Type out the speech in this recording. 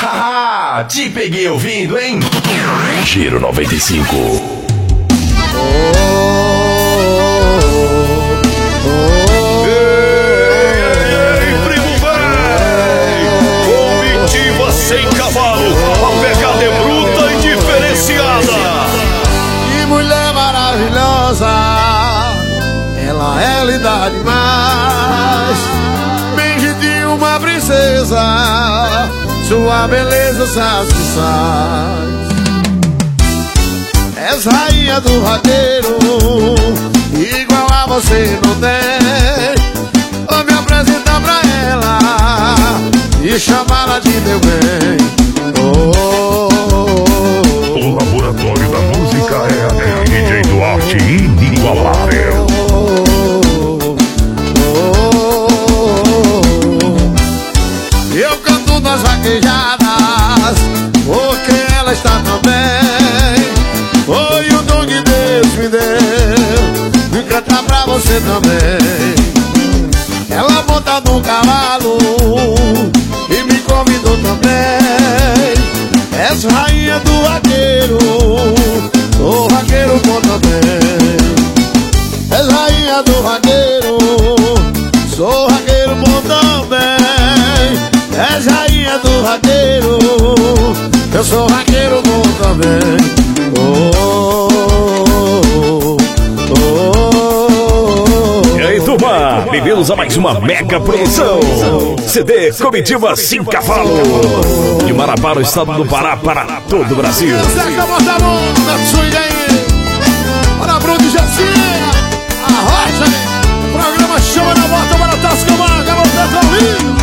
Haha, te peguei ouvindo, hein? Giro 95. Ei, primo véi! Comitiva sem cavalo, a pegada é bruta e diferenciada. Que mulher maravilhosa, ela é linda demais. Bem de uma princesa, sua beleza satisfaz. És rainha do raqueiro, igual a você não tem. Vou me apresentar pra ela e chamá-la de meu bem. O laboratório da música é DJ Duarte inigualável. Eu canto nas vaquejadas porque ela está tão bem. Foi o dom que Deus me deu de cantar pra você também. Ela monta no cavalo e me convidou também. És rainha do vaqueiro, sou vaqueiro bom também. És rainha do vaqueiro, sou vaqueiro bom também. És rainha do vaqueiro, eu sou vaqueiro bom também. E aí, turma, bem-vindos a mais uma mega produção CD Comitiva Sem Cavalo, de Marabá, no estado do Pará, para todo o Brasil. Zeca, bota a mão na swing aí. Bora, Bruno e Jacinha, a rocha aí. O programa chama na bota para Tascamar, garota, tá lindo.